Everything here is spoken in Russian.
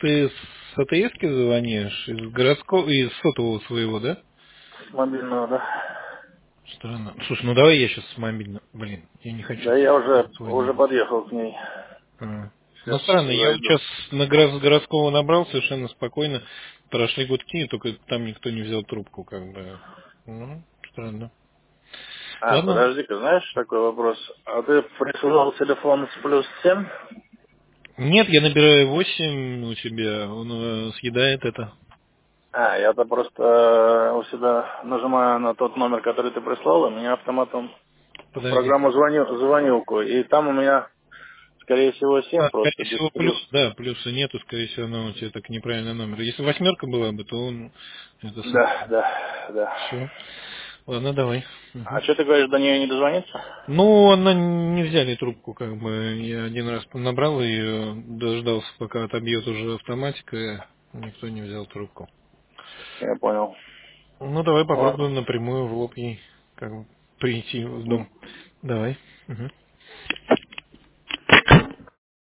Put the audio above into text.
ты с АТСки звонишь? Из городского, из сотового своего, да? С мобильного, да. Странно. Слушай, ну давай я сейчас с мобильного. Блин, я не хочу Да, я уже звонить. подъехал к ней. Ну Сейчас странно, я вот зайду. сейчас с городского набрал совершенно спокойно. Прошли гудки, только там никто не взял трубку, как бы. Ну, странно. А, Ладно. подожди-ка, знаешь, такой вопрос. А ты присылал телефон с +7? Нет, я набираю 8 у тебя, он съедает это. А, я-то просто у себя нажимаю на тот номер, который ты прислал, и у меня автоматом в Подожди. программу звонилку. И там у меня, скорее всего, 7 просто Скорее без всего, плюс. да, плюса нету, скорее всего, она у тебя так неправильный номер. Если восьмерка была бы, то он это самое. Да, да, да. Все. Ладно, давай. А Мгм. что ты говоришь, до нее не дозвониться? Ну, она не взяли трубку, как бы. Я один раз набрал ее, дождался, пока отобьет уже автоматика, никто не взял трубку. Я понял. Ну, давай Ладно. попробуем напрямую в лоб ей как бы прийти в дом. Давай. Мгм.